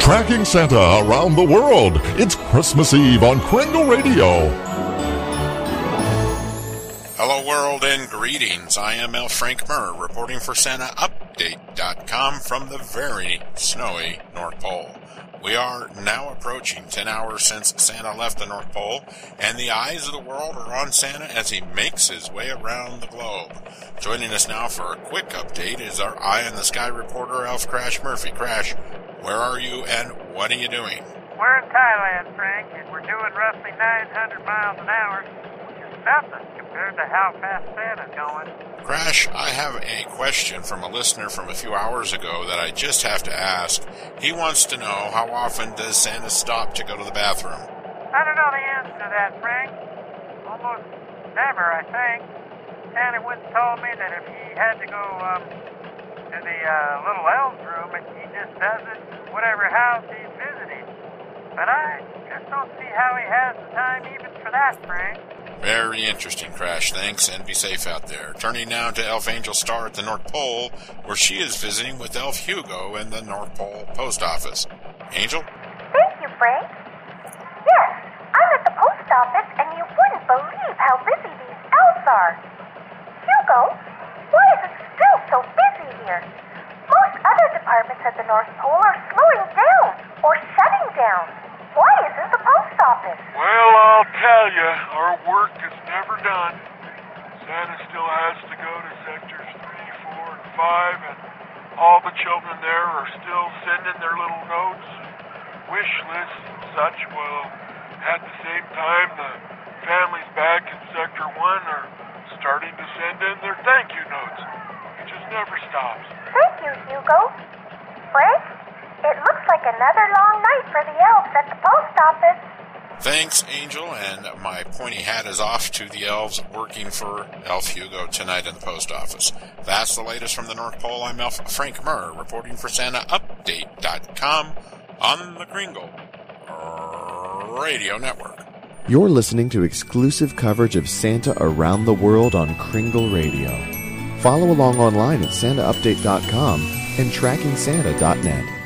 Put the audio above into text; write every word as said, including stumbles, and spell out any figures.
Tracking Santa around the world. It's Christmas Eve on Kringle Radio. Hello world and greetings. I am Elf Frank Murr reporting for Santa Update dot com from the very snowy North Pole. We are now approaching ten hours since Santa left the North Pole, and the eyes of the world are on Santa as he makes his way around the globe. Joining us now for a quick update is our Eye in the Sky reporter, Elf Crash Murphy. Crash, where are you and what are you doing? We're in Thailand, Frank, and we're doing roughly nine hundred miles an hour, which is nothing compared to how fast Santa's going. Crash, I have a question from a listener from a few hours ago that I just have to ask. He wants to know, how often does Santa stop to go to the bathroom? I don't know the answer to that, Frank. Almost never, I think. Santa once told me that if he had to go um, to the uh, little elf's room, he just does it whatever house he's visiting. But I just don't see how he has the time even for that, Frank. Very interesting, Crash. Thanks, and be safe out there. Turning now to Elf Angel Star at the North Pole, where she is visiting with Elf Hugo in the North Pole Post Office. Angel? Thank you, Frank. Yes, I'm at the post office, and you wouldn't believe how busy these elves are. Hugo, why is it still so busy here? Most other departments at the North Pole are slowing down or shutting down. Why isn't the post office? Well, I'll tell you, our work is never done. Santa still has to go to sectors three, four, and five, and all the children there are still sending their little notes, wish lists and such, while at the same time the families back in sector one are starting to send in their thank you notes. It just never stops. Thank you, Hugo. Frank, it looks like another long night for the elves at the post office. Thanks, Angel, and my pointy hat is off to the elves working for Elf Hugo tonight in the post office. That's the latest from the North Pole. I'm Elf Frank Murr, reporting for Santa Update dot com on the Kringle Radio Network. You're listening to exclusive coverage of Santa around the world on Kringle Radio. Follow along online at Santa Update dot com and Tracking Santa dot net.